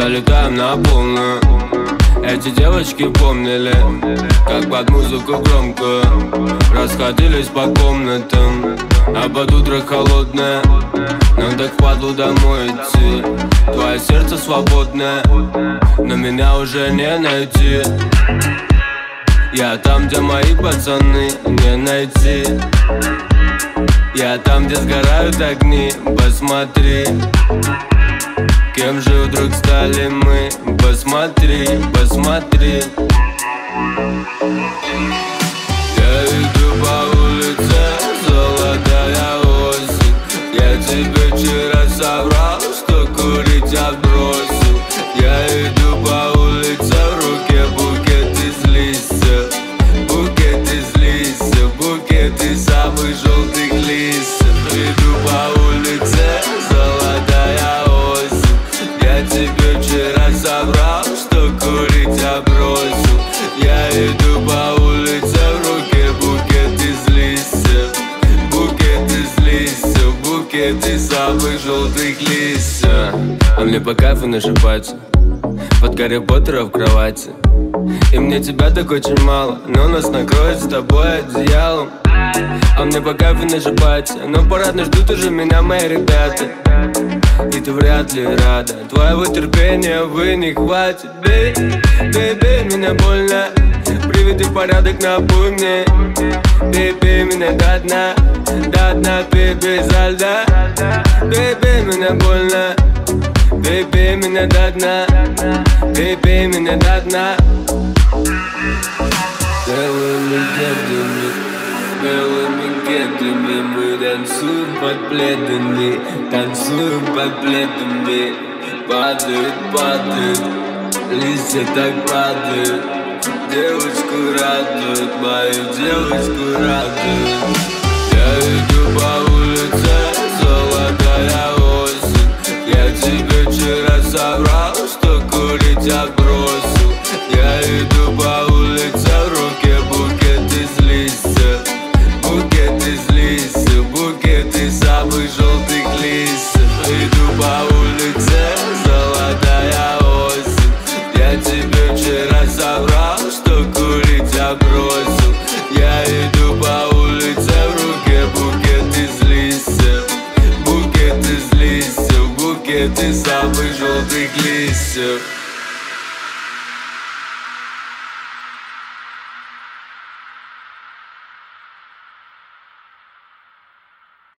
залетаем на полную. Эти девочки помнили, как под музыку громко расходились по комнатам, а под утро холодное нам так впадло домой идти. Твое сердце свободное, но меня уже не найти. Я там, где мои пацаны, не найти. Я там, где сгорают огни, посмотри. Кем же вдруг стали мы? Посмотри, посмотри. Я иду по улице, золотая осень. Я тебе вчера соврал, что курить я бросил. Я иду по улице, в руке букет из листьев. Букет из листьев, букет из самых желтых листьев. Иду по улице, золотая осень. Я тебе вчера соврал, что курить я бросил. Я иду по улице, в руке букет из листьев. Букет из листьев, букет из самых желтых листьев. А мне по кайфу нашипаться под Гарри Поттера в кровати. И мне тебя так очень мало, но нас накроет с тобой одеялом. А мне по кайфу нашипаться, но парадно ждут уже меня мои ребята. И ты вряд ли рада, твоего терпения, увы, не хватит. Бей, меня больно, приведи в порядок, напой мне. Бей, меня до дна, бей, за льда. Бей, меня больно, бей, меня до дна. Бей, меня до дна. Белыми кедами мы танцуем под пледами, танцуем под пледами. Падают, листья так падают. Девочку радует, мою девочку радует. Я иду по улице, золотая осень. Я тебе вчера соврал, что курить я бросил. Я иду по улице, в руке букет из листьев. Букет из листьев, букет из самых желтых листьев. Иду по улице, золотая осень. Я тебе вчера соврал, что курить я бросил. Я иду по улице, в руке букет из листьев. Букет из листьев, букет из самых желтых листьев.